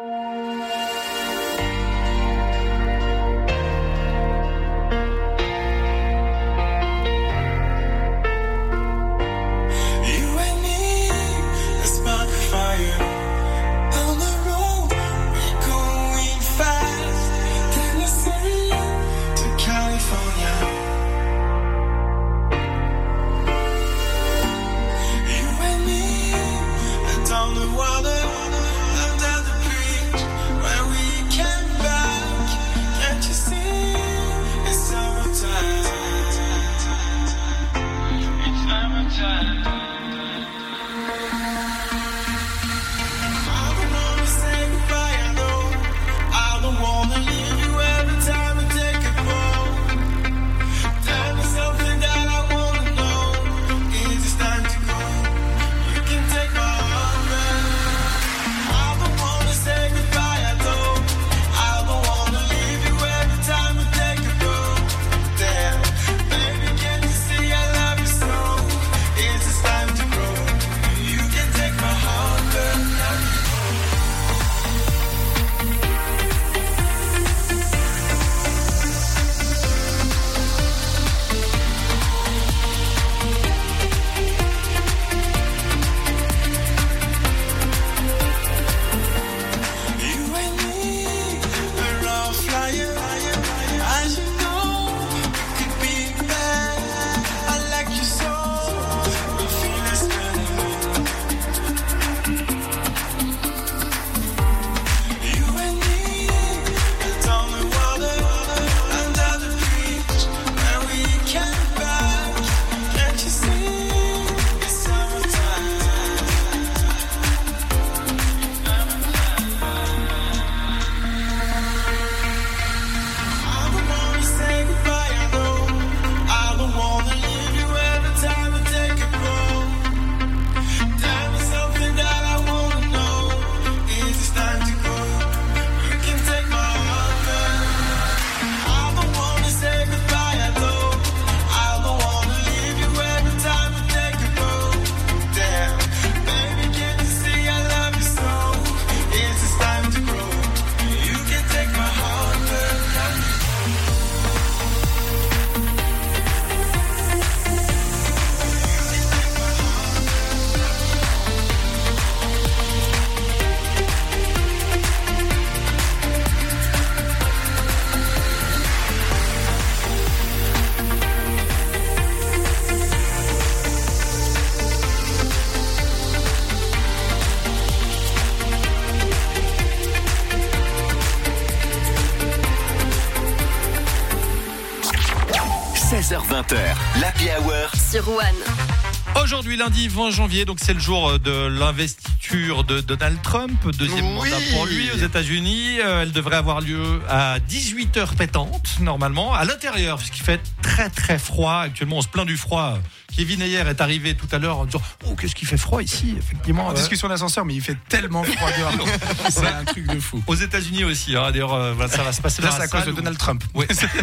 l'Happy Hour sur One. Aujourd'hui, lundi 20 janvier, donc c'est le jour de l'investiture de Donald Trump, deuxième mandat pour lui aux États-Unis. Elle devrait avoir lieu à 18h pétantes, normalement, à l'intérieur, puisqu'il fait très très froid. Actuellement, on se plaint du froid. Kevin Ayer est arrivé tout à l'heure en disant « Oh, qu'est-ce qu'il fait froid ici ?» Effectivement. Discussion d'ascenseur, mais il fait tellement froid dehors. C'est un truc de fou. Aux États-Unis aussi, hein. D'ailleurs, ça va se passer là, dans la c'est à cause de Donald Trump. Oui.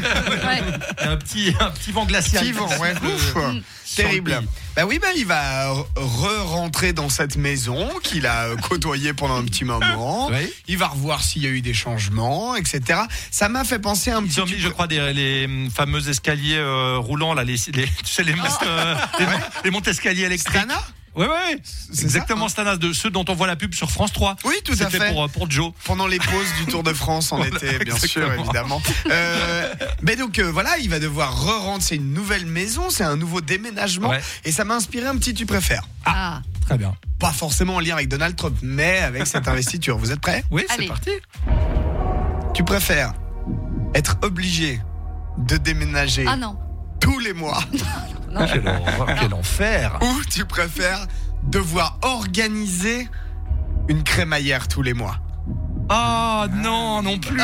Un petit vent glacial. Petit vent, ouais. Terrible. Bah oui, il va rentrer dans cette maison qu'il a côtoyée pendant un petit moment. Oui. Il va revoir s'il y a eu des changements, etc. Ça m'a fait penser un petit peu. Ils ont mis, je crois, les fameux escaliers roulants là, tu sais les montes escaliers électriques. Stana ? Ouais. C'est exactement Stanas, de ceux dont on voit la pub sur France 3. Oui, tout à fait. C'était pour Joe. Pendant les pauses du Tour de France en été, bien sûr, évidemment. Mais donc voilà, il va devoir re-rendre. C'est une nouvelle maison, c'est un nouveau déménagement. Ouais. Et ça m'a inspiré un petit tu préfères. Ah, très bien. Pas forcément en lien avec Donald Trump, mais avec cette investiture. Vous êtes prêts ? Oui, c'est parti. Tu préfères être obligé de déménager tous les mois non. Quel enfer. Ou tu préfères devoir organiser une crémaillère tous les mois? Ah non plus.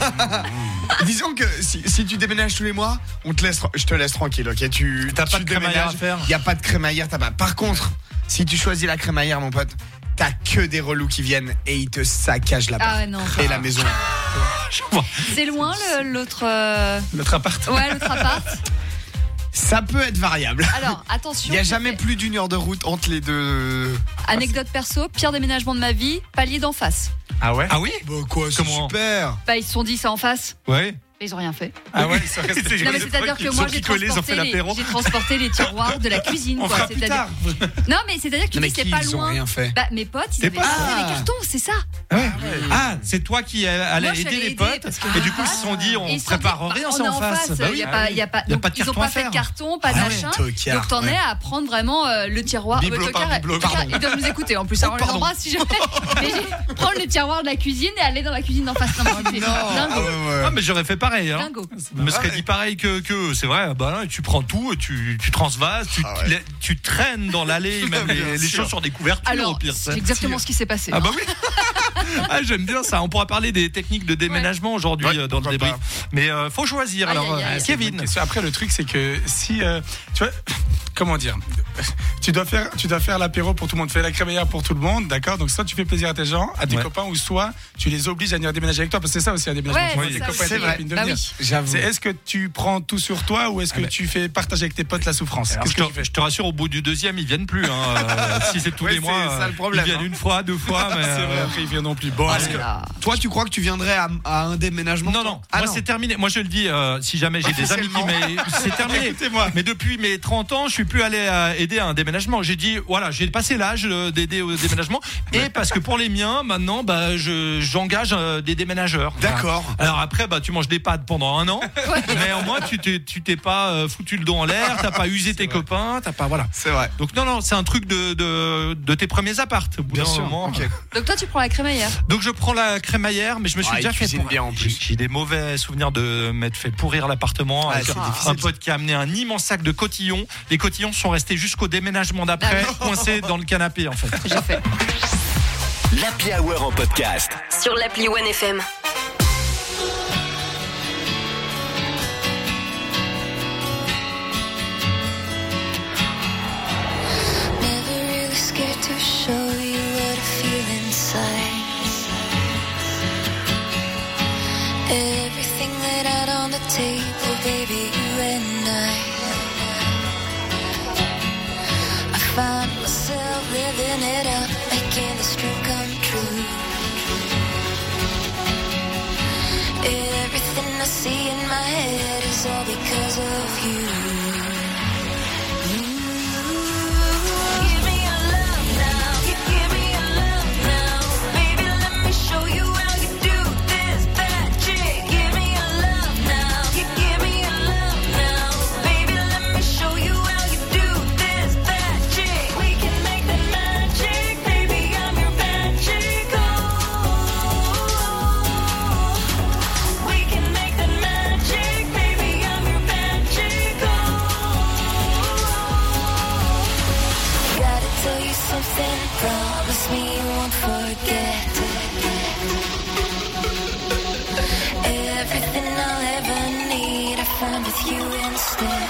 Disons que si tu déménages tous les mois, je te laisse tranquille, ok? T'as pas de crémaillère à faire. Il y a pas de crémaillère, t'as pas. Par contre, si tu choisis la crémaillère, mon pote, t'as que des relous qui viennent et ils te saccagent la et la maison. C'est loin l'autre. L'autre appart. Ouais, l'autre appart. Ça peut être variable. Alors, attention. Il n'y a jamais plus d'1 heure de route entre les deux. Anecdote perso, pire déménagement de ma vie, palier d'en face. Ah ouais? Ah oui? Bah quoi, c'est super. Bah ils se sont dit c'est en face. Ouais. Ils ont rien fait. Ah ouais, non mais c'est-à-dire que moi j'ai transporté les tiroirs de la cuisine. On fera plus tard. Non mais c'est-à-dire que c'est pas loin. Ils ont rien fait. Bah mes potes ils avaient les cartons, c'est ça. Ouais. Ah, c'est toi qui allais aider les potes et du coup ils se sont dit on prépare rien, c'est en face. Il y a pas de carton. Ils ont pas fait de carton, pas de machin. Donc t'en es à prendre vraiment le tiroir. Ils doivent nous écouter en plus. Alors on les embrasse si jamais. Prendre le tiroir de la cuisine et aller dans la cuisine d'en face. Non mais j'aurais fait pareil. Hein. Je me serais dit pareil que c'est vrai. Bah là, tu prends tout, tu transvases, tu traînes dans l'allée, même les choses sur des couvertures. Alors, au pire, c'est exactement ce qui s'est passé. Ah bah oui. J'aime bien ça. On pourra parler des techniques de déménagement aujourd'hui dans le débrief. Mais faut choisir. Alors, Kevin. Après, le truc, c'est que si tu vois, comment dire, tu dois faire l'apéro pour tout le monde, tu fais la crémaillère pour tout le monde, d'accord? Donc soit tu fais plaisir à tes gens, à tes copains, ou soit tu les obliges à venir déménager avec toi, parce que c'est ça aussi un déménagement. Les copains c'est vrai. C'est est-ce que tu prends tout sur toi ou est-ce que tu fais partager avec tes potes la souffrance? Alors, je te rassure, au bout du deuxième, ils viennent plus. Si c'est tous les mois, c'est ça, le problème, ils viennent une fois, 2 fois. Mais c'est vrai, après ils viennent non plus. Bon, toi, tu crois que tu viendrais à un déménagement? Non. Moi, c'est terminé. Moi, je le dis, si jamais j'ai des amis c'est terminé. Mais depuis mes 30 ans, je suis plus allé aider à un déménagement. J'ai dit, voilà, j'ai passé l'âge d'aider au déménagement. Et parce que pour les miens, maintenant, j'engage des déménageurs. D'accord. Alors après, tu manges des pâtes pendant 1 an. Mais au moins, tu t'es pas foutu le dos en l'air, t'as pas usé tes copains, t'as pas, voilà. C'est vrai. Donc non, c'est un truc de tes premiers apparts. Bien sûr. Okay. Donc toi, tu prends la crémaillère. Donc je prends la crémaillère, mais je me suis déjà fait bien en plus. J'ai des mauvais souvenirs de m'être fait pourrir l'appartement avec un pote qui a amené un immense sac de cotillons. Les cotillons sont restés jusqu'au déménagement d'après, coincés dans le canapé en fait. J'ai fait. L'Happy Hour en podcast. Sur l'appli OneFM. To show you what I feel inside. Everything laid out on the table, baby, you and I found myself living it up, making this dream come true. Everything I see in my head is all because of you. Promise me you won't forget everything I'll ever need. I found with you instead.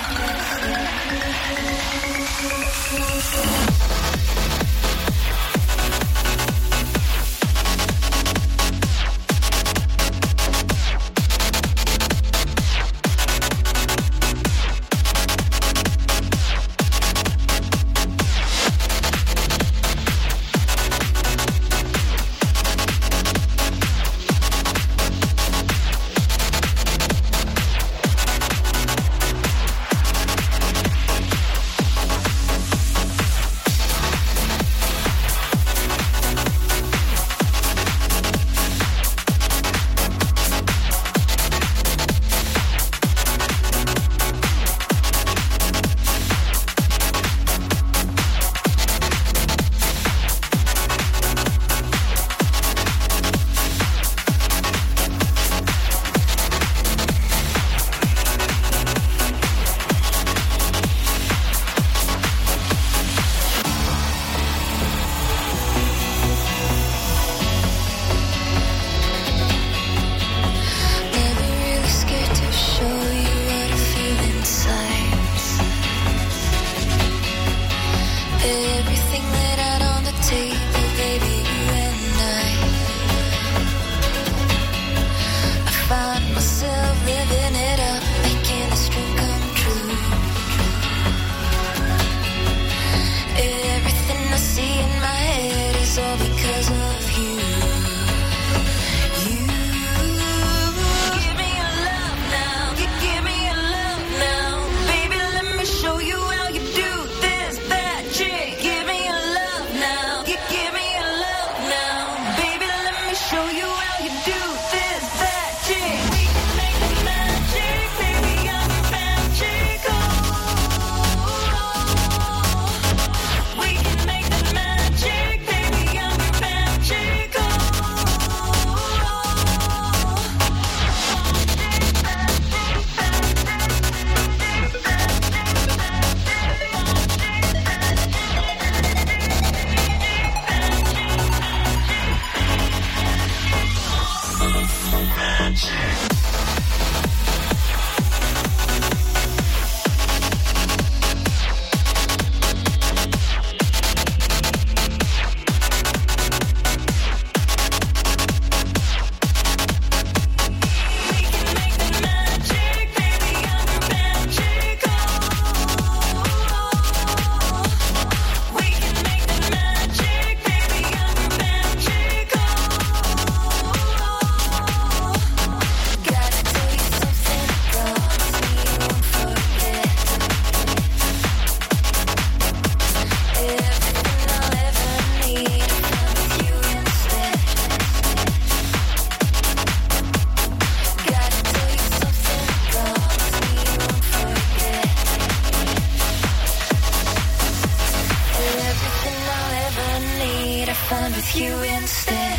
with you instead.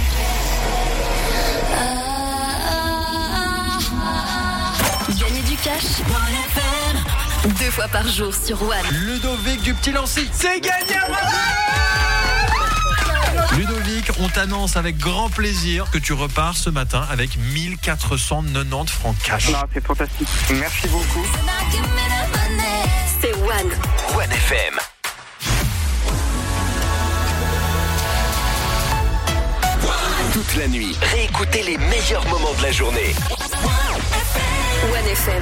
Gagner du cash. 2 fois par jour sur One. Ludovic du Petit Lancy. C'est gagné. Ludovic, on t'annonce avec grand plaisir que tu repars ce matin avec 1490 francs cash. Non, c'est fantastique. Merci beaucoup. C'est One. One FM. Toute la nuit, réécoutez les meilleurs moments de la journée. One FM.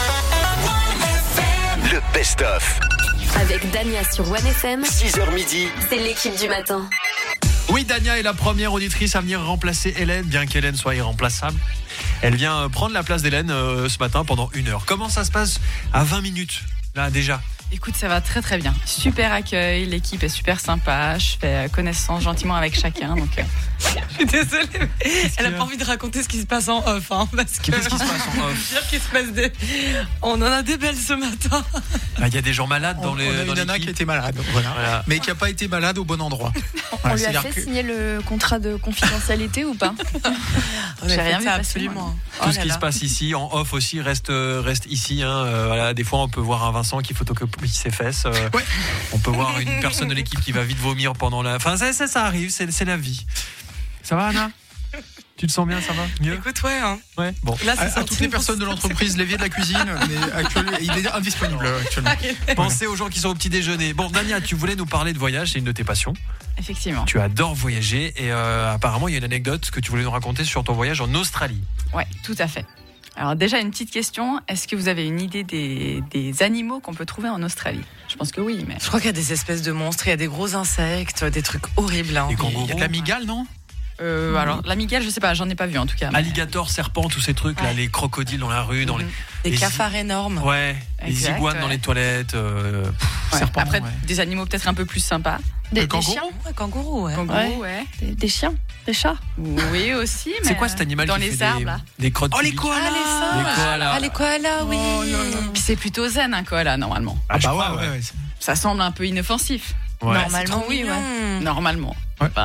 Le best-of. Avec Dania sur One FM. 6h midi. C'est l'équipe du matin. Oui, Dania est la première auditrice à venir remplacer Hélène, bien qu'Hélène soit irremplaçable. Elle vient prendre la place d'Hélène ce matin pendant 1 heure. Comment ça se passe à 20 minutes, là, déjà ? Écoute, ça va très très bien. Super accueil, l'équipe est super sympa. Je fais connaissance gentiment avec chacun. Donc, je suis désolée, mais elle a pas envie de raconter ce qui se passe en off. Parce que qu'est-ce qui se passe en off ? Dire qu'il se passe on en a des belles ce matin. Il y a des gens malades dans les. On a une nana qui était malade, voilà. Mais qui n'a pas été malade au bon endroit. On lui a fait signer le contrat de confidentialité ou pas ? J'ai rien vu absolument. Tout ce qui se passe ici, en off aussi, reste ici. Voilà, des fois, on peut voir un Vincent qui photocopie ses fesses. On peut voir une personne de l'équipe qui va vite vomir pendant la. Enfin, ça arrive, c'est la vie. Ça va, Anna ? Tu te sens bien, ça va ? Mieux ? Écoute, ouais. Ouais. Bon. Là, à toutes les personnes de l'entreprise, l'évier de la cuisine, il est indisponible actuellement. Pensez aux gens qui sont au petit déjeuner. Bon, Dania, tu voulais nous parler de voyage, c'est une de tes passions. Effectivement. Tu adores voyager et apparemment, il y a une anecdote que tu voulais nous raconter sur ton voyage en Australie. Ouais, tout à fait. Alors déjà, une petite question. Est-ce que vous avez une idée des animaux qu'on peut trouver en Australie ? Je pense que oui, mais... Je crois qu'il y a des espèces de monstres, il y a des gros insectes, des trucs horribles. Des kangourous. Il y a de la migale, non ? Alors, la migale, je sais pas, j'en ai pas vu en tout cas. Alligator, serpent, tous ces trucs là, les crocodiles dans la rue, dans des cafards énormes. Ouais, les iguanes dans les toilettes, serpents. Après, des animaux peut-être un peu plus sympas. Des chiens, kangourous, ouais. Des chiens, des chats. Oui, aussi. Mais c'est quoi cet animal dans qui les fait arbres là. Des crottes? Oh, les koalas. Les koalas, oui. Puis c'est plutôt zen un koala normalement. Ah bah ouais. Ça semble un peu inoffensif. Ouais. Normalement, oui. Normalement. Ouais.